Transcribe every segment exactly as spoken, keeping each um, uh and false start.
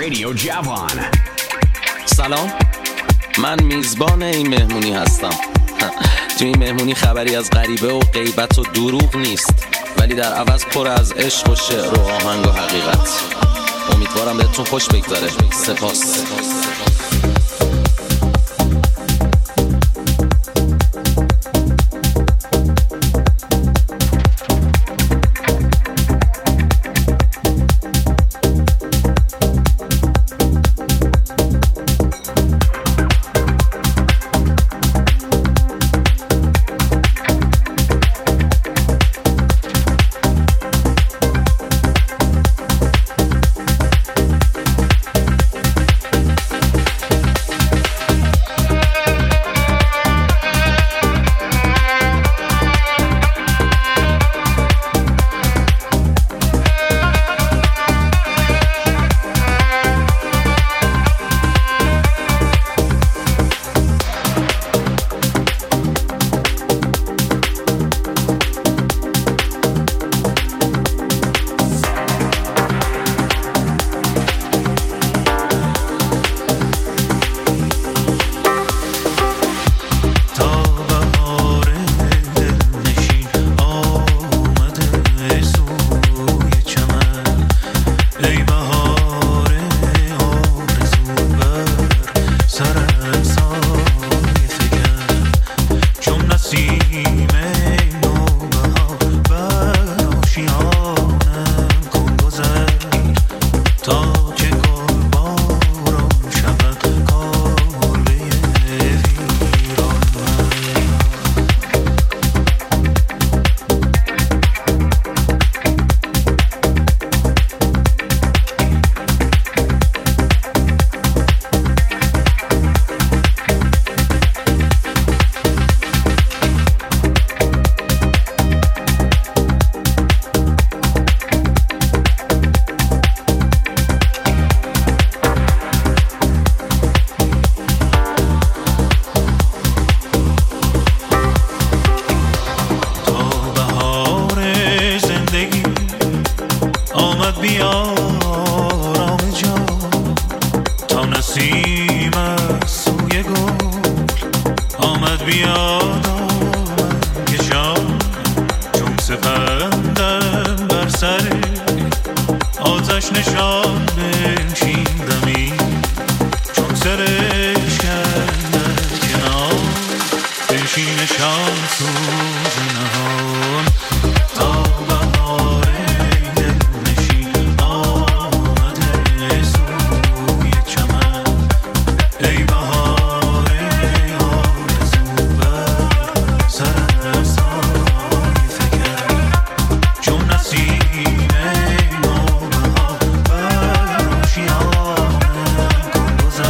Radio Javan. سلام، من میزبان این مهمونی هستم. تو این مهمونی خبری از غریبه و غیبت و دروغ نیست، ولی در عوض پر از عشق و شعر و آهنگ و حقیقت. امیدوارم بهتون خوش بگذره. سپاس.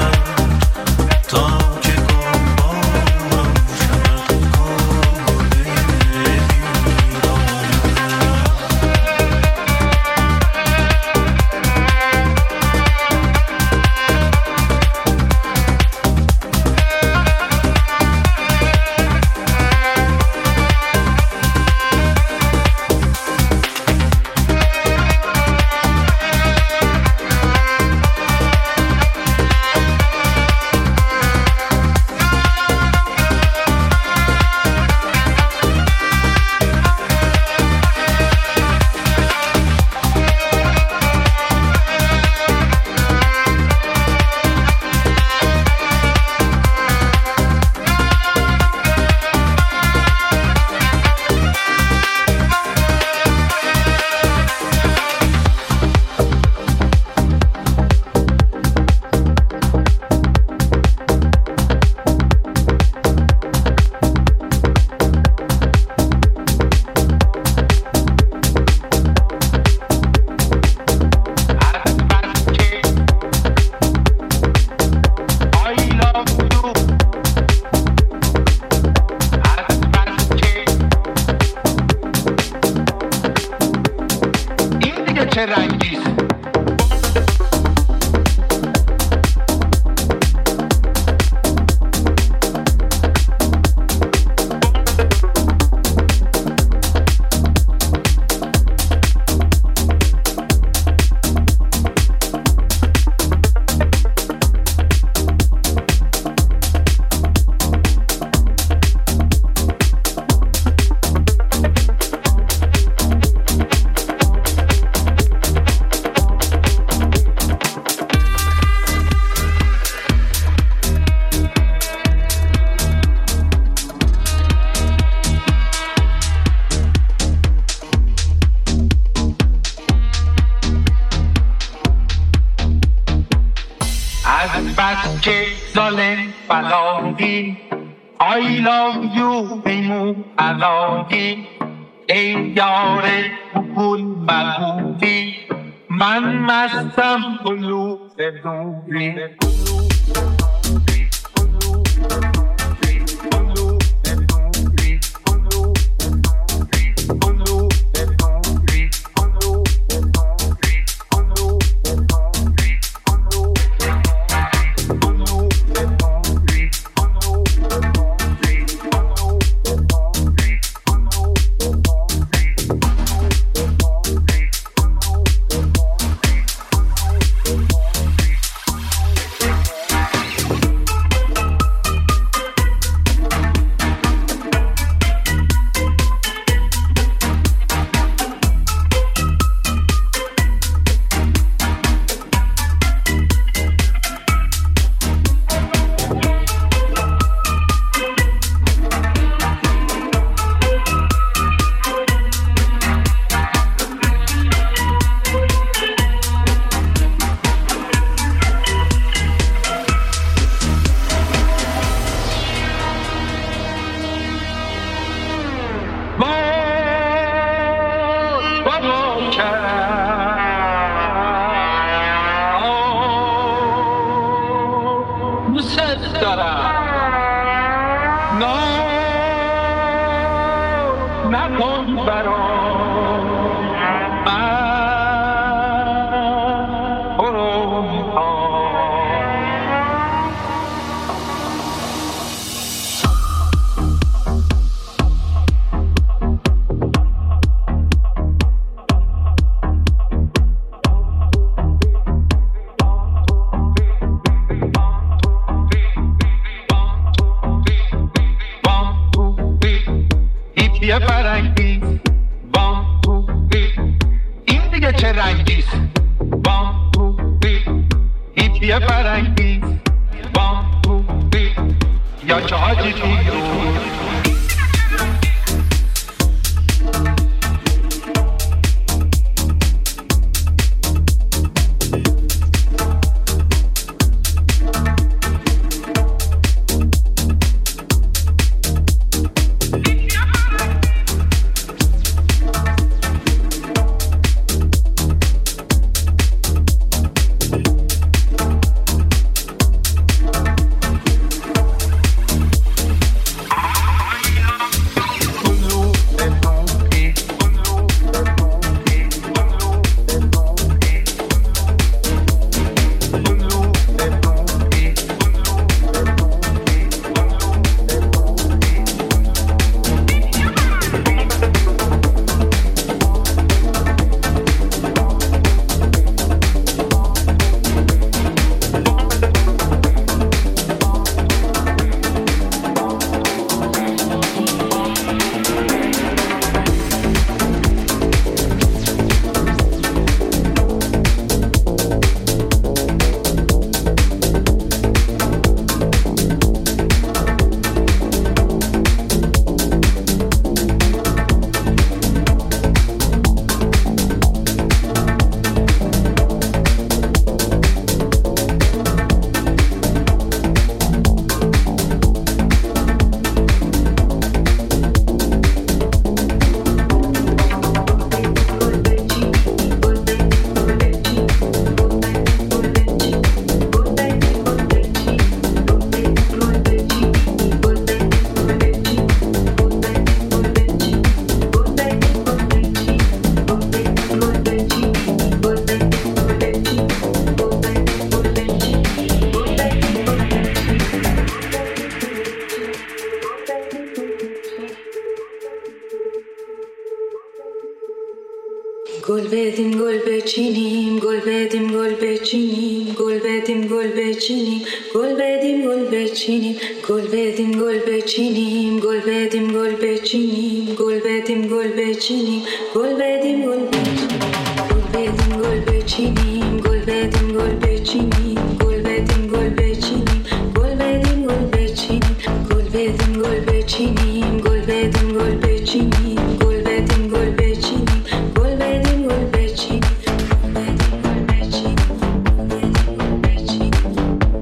تا که گل بارم شود کار از بس که ظالم بلاغی I love you ایمو علاقی ای یار بکل مغوبی من مستم بلو دوری گل بدیم گل بچینیم گل بدیم گل بچینیم گل بدیم گل بچینیم گل بدیم گل بچینیم گل بدیم گل بچینیم گل بدیم گل بچینیم گل بدیم گل بچینیم گل بدیم گل بچینیم گل بدیم گل بچینیم گل بدیم گل بچینیم گل بدیم گل بچینیم گل بدیم گل بچینیم گل بدیم گل بچینیم گل بدیم گل بچینیم گل بدیم گل بچینیم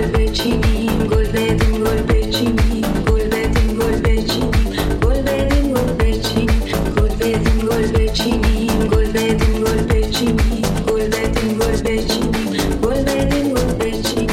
گل بچینیم گل بدیم گل بچینیم گل بدیم گل بچینیم گل بدیم گل بچینیم گل بدیم گل بچینیم گل بدیم گل بچینیم گل بدیم گل بچینیم گل بدیم گل بچینیم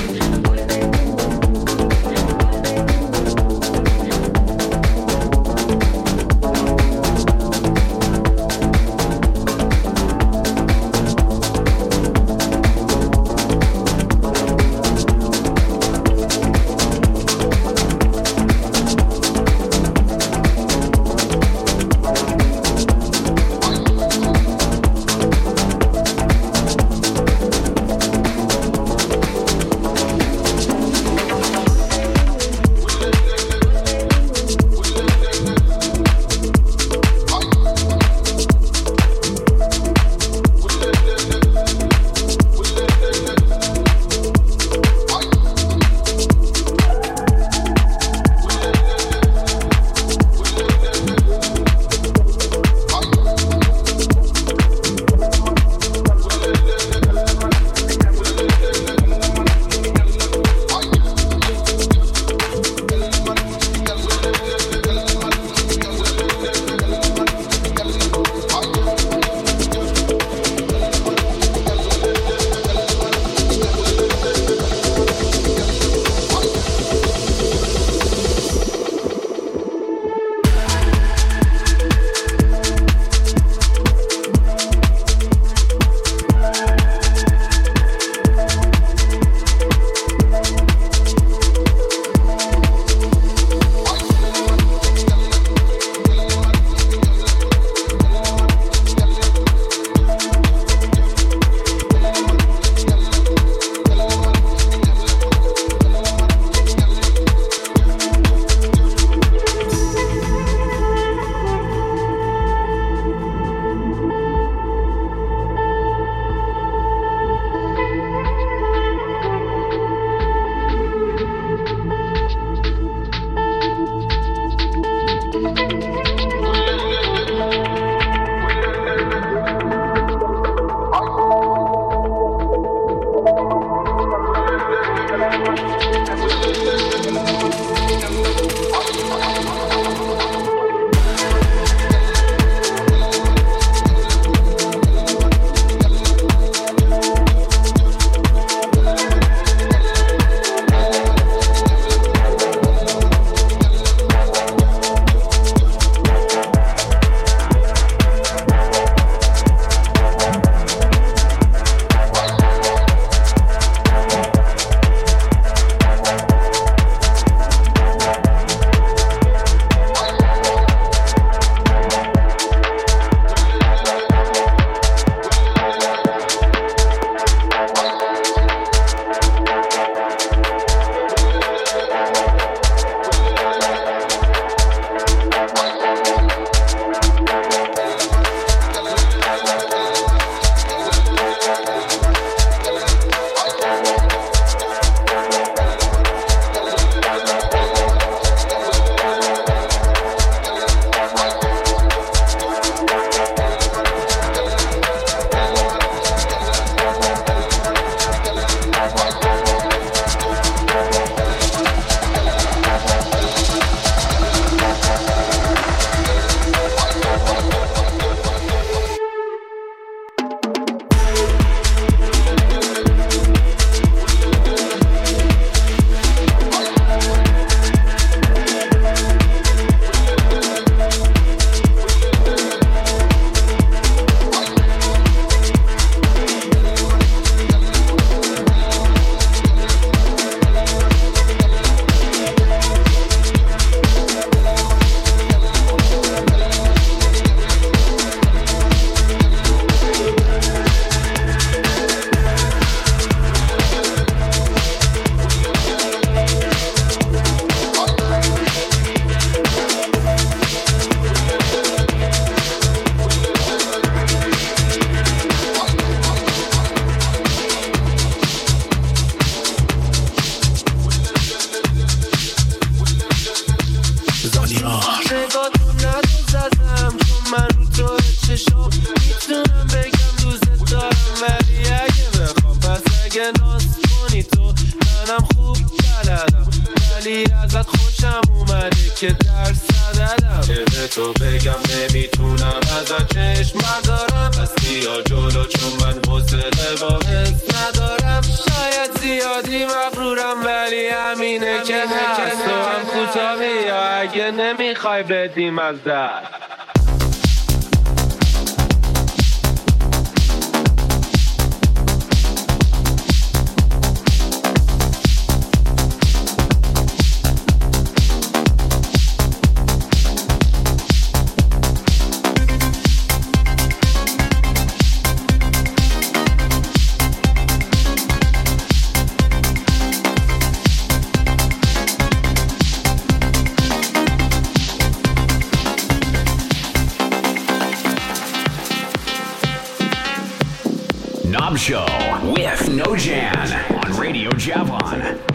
بلدم ولی ازت خوشم اومده که درس ندادم که به تو بگم نمیتونم ازت چشم ندارم پس بیا جلو چون من حوصله با حس ندارم شاید زیادی مغرورم ولی همینه که هست تو هم کوتاه یا اگه نمیخوای بدیم از دست Knob Show with Nojan on Radio Javon.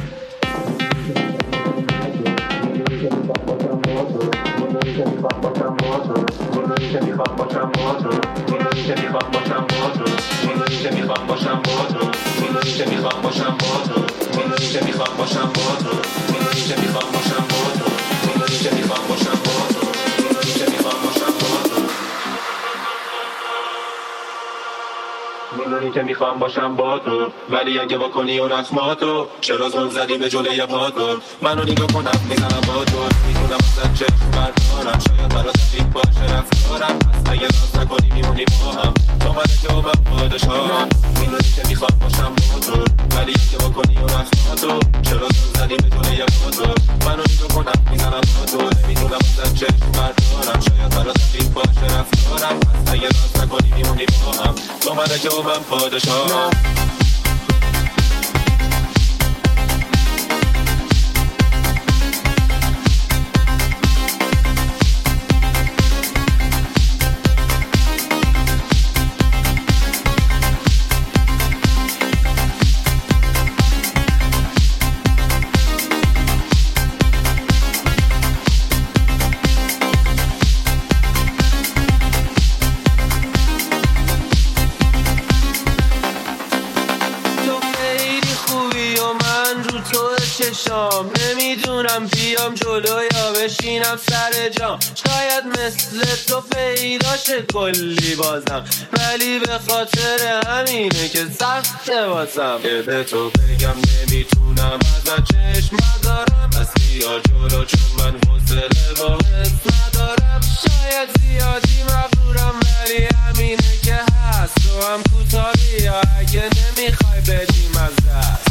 میدونی که میخوام باشم با تو ولی اگه بکنی اون اسماتو چرا زل زدی به جلوی پاتو منو نگاه کنم میزنم با تو میتونم ازت چشم بردارم شاید برات عجیب باشه رفتارم پس اگه ناز نکنی میمونی با هم تو منه که من پادشاهم میدونی که میخوام باشم با تو ولی اگه بکنی اون اسماتو چرا زل زدی به جلوی پاتو منو نگاه کنم میزنم با تو نمیتونم ازت چشم بردارم شاید برات عجیب باشه رفتارم پس اگه ناز نکنی میمونی با هم تو منه که من پادشاهم نمیدونم بیام جلو یا بشینم سر جام شاید مثل تو پیدا شه کلی بازم ولی به خاطر همینه که سخته واسم که به تو بگم نمیتونم ازت چشم ندارم پس بیا جلو چون من حوصله با حس ندارم شاید زیادی مغرورم ولی همینه که هست تو هم کوتاهی یا اگه نمیخوای بدیم از دست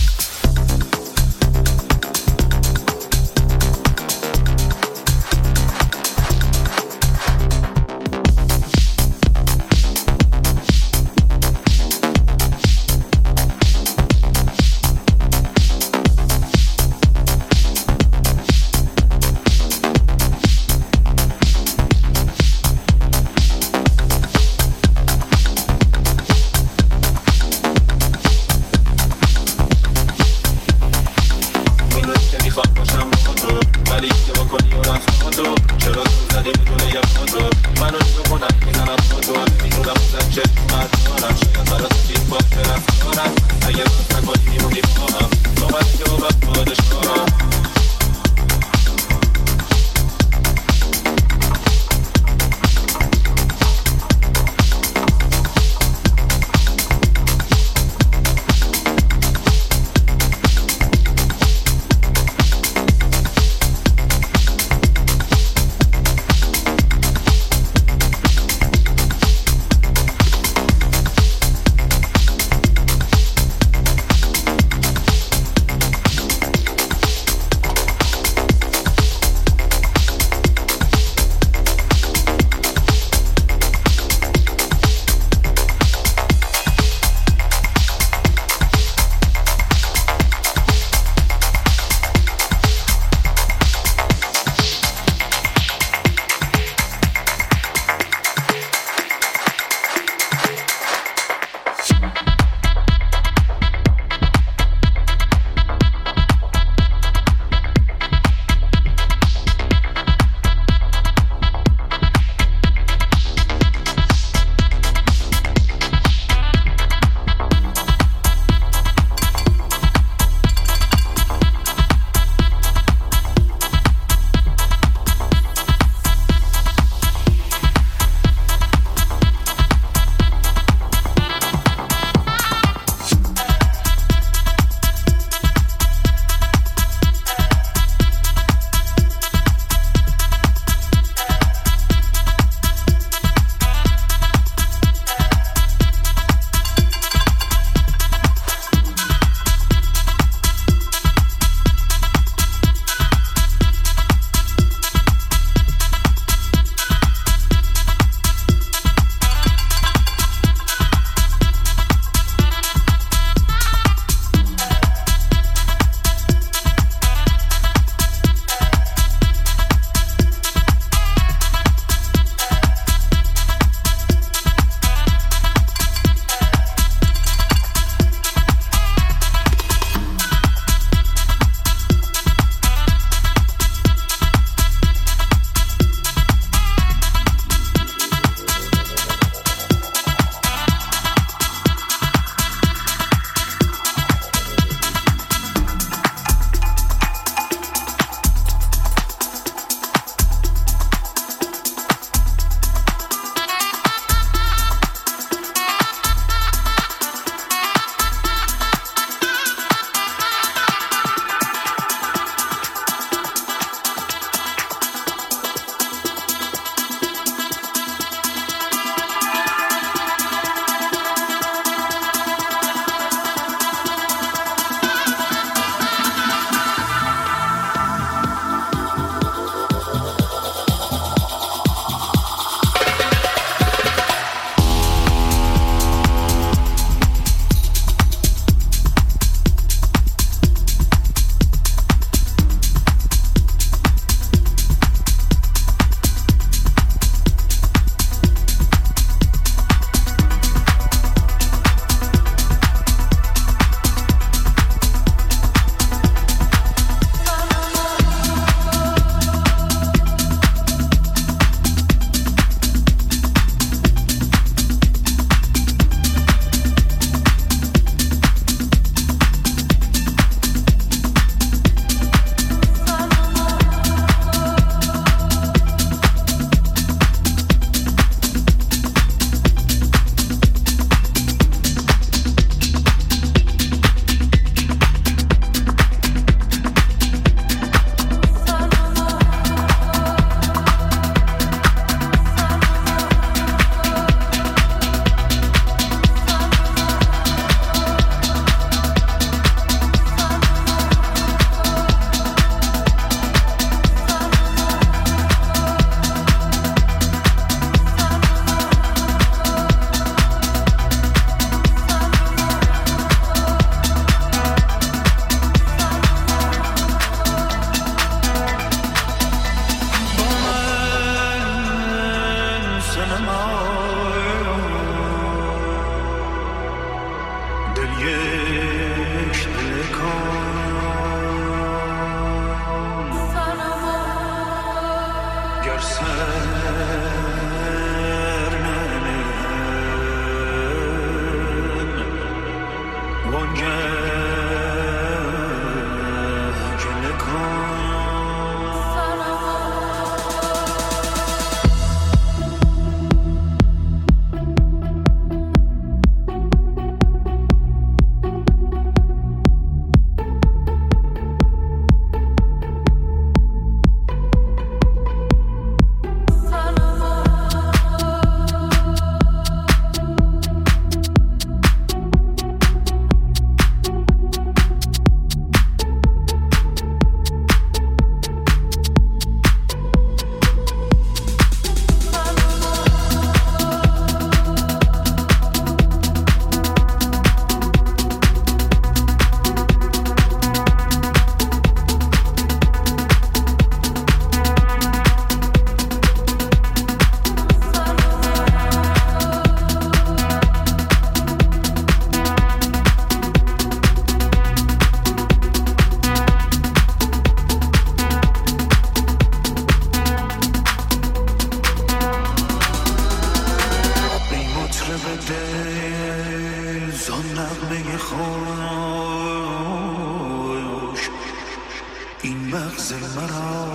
این مغز مرا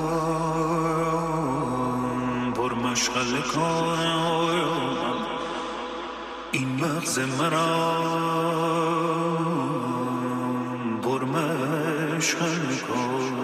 پر مشغله کن، این مغز مرا پر مشغله کن.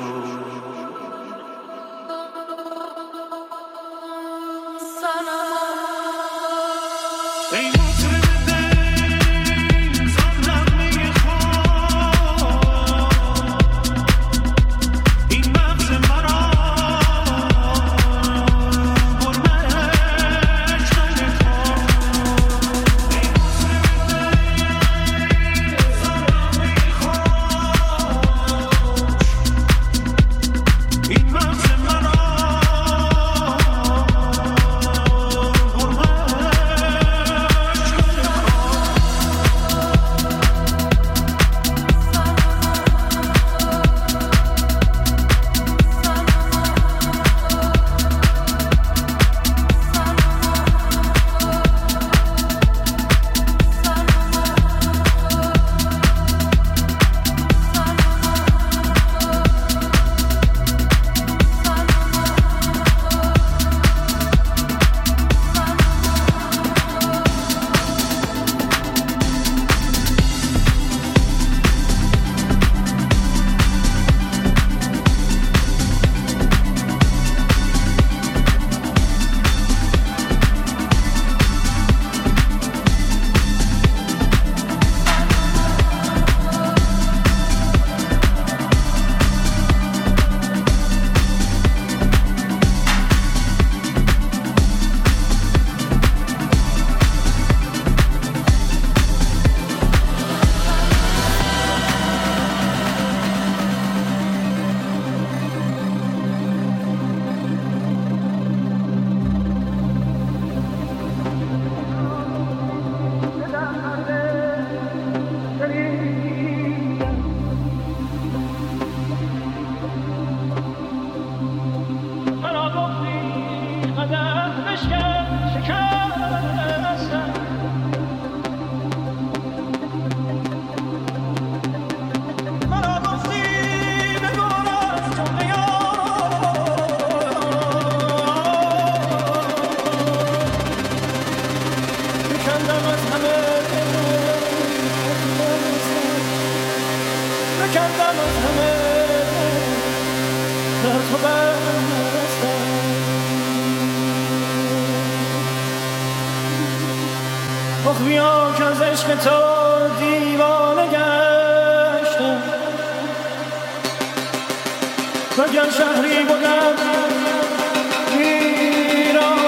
بیا که از عشق تو دیوانه گشتم، وگر شهری بودم ایران